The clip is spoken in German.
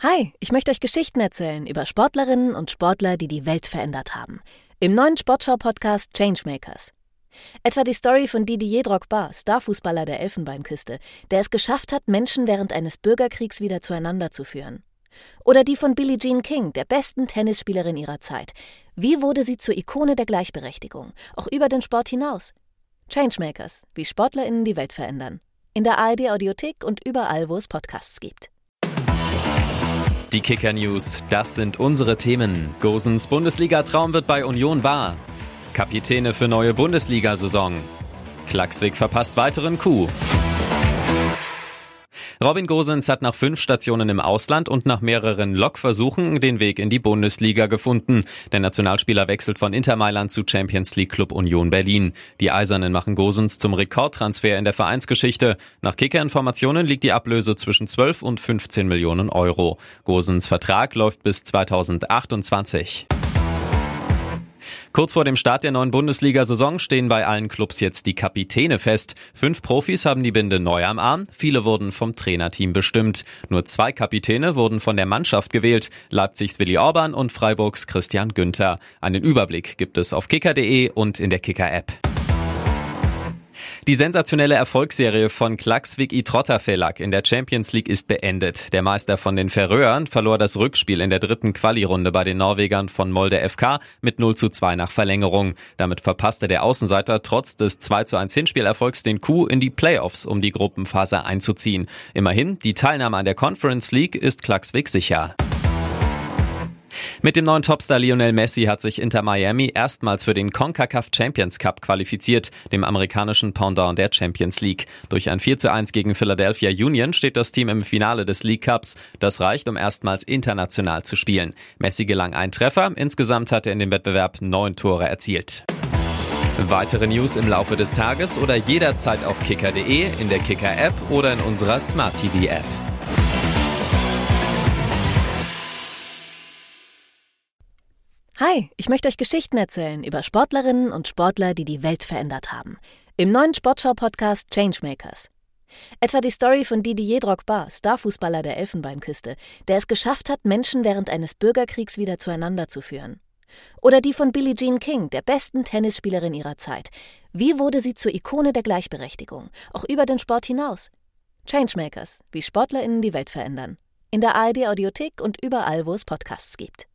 Hi, ich möchte euch Geschichten erzählen über Sportlerinnen und Sportler, die die Welt verändert haben. Im neuen Sportschau-Podcast Changemakers. Etwa die Story von Didier Drogba, Starfußballer der Elfenbeinküste, der es geschafft hat, Menschen während eines Bürgerkriegs wieder zueinander zu führen. Oder die von Billie Jean King, der besten Tennisspielerin ihrer Zeit. Wie wurde sie zur Ikone der Gleichberechtigung, auch über den Sport hinaus? Changemakers, wie SportlerInnen die Welt verändern. In der ARD-Audiothek und überall, wo es Podcasts gibt. Die Kicker-News, das sind unsere Themen. Gosens Bundesliga-Traum wird bei Union wahr. Kapitäne für neue Bundesliga-Saison. Klaksvik verpasst weiteren Coup. Robin Gosens hat nach 5 Stationen im Ausland und nach mehreren Lokversuchen den Weg in die Bundesliga gefunden. Der Nationalspieler wechselt von Inter Mailand zu Champions League Club Union Berlin. Die Eisernen machen Gosens zum Rekordtransfer in der Vereinsgeschichte. Nach Kicker-Informationen liegt die Ablöse zwischen 12 und 15 Millionen Euro. Gosens Vertrag läuft bis 2028. Kurz vor dem Start der neuen Bundesliga-Saison stehen bei allen Clubs jetzt die Kapitäne fest. 5 Profis haben die Binde neu am Arm, viele wurden vom Trainerteam bestimmt. Nur 2 Kapitäne wurden von der Mannschaft gewählt, Leipzigs Willi Orban und Freiburgs Christian Günther. Einen Überblick gibt es auf kicker.de und in der Kicker-App. Die sensationelle Erfolgsserie von Klaksvik i Trotterfjellak in der Champions League ist beendet. Der Meister von den Färöern verlor das Rückspiel in der 3. Quali-Runde bei den Norwegern von Molde FK mit 0:2 nach Verlängerung. Damit verpasste der Außenseiter trotz des 2:1 Hinspielerfolgs den Coup in die Playoffs, um die Gruppenphase einzuziehen. Immerhin, die Teilnahme an der Conference League ist Klaksvik sicher. Mit dem neuen Topstar Lionel Messi hat sich Inter Miami erstmals für den CONCACAF Champions Cup qualifiziert, dem amerikanischen Pendant der Champions League. Durch ein 4:1 gegen Philadelphia Union steht das Team im Finale des League Cups. Das reicht, um erstmals international zu spielen. Messi gelang ein Treffer, insgesamt hat er in dem Wettbewerb 9 Tore erzielt. Weitere News im Laufe des Tages oder jederzeit auf kicker.de, in der Kicker-App oder in unserer Smart TV-App. Hi, ich möchte euch Geschichten erzählen über Sportlerinnen und Sportler, die die Welt verändert haben. Im neuen Sportschau-Podcast Changemakers. Etwa die Story von Didier Drogba, Starfußballer der Elfenbeinküste, der es geschafft hat, Menschen während eines Bürgerkriegs wieder zueinander zu führen. Oder die von Billie Jean King, der besten Tennisspielerin ihrer Zeit. Wie wurde sie zur Ikone der Gleichberechtigung, auch über den Sport hinaus? Changemakers, wie SportlerInnen die Welt verändern. In der ARD-Audiothek und überall, wo es Podcasts gibt.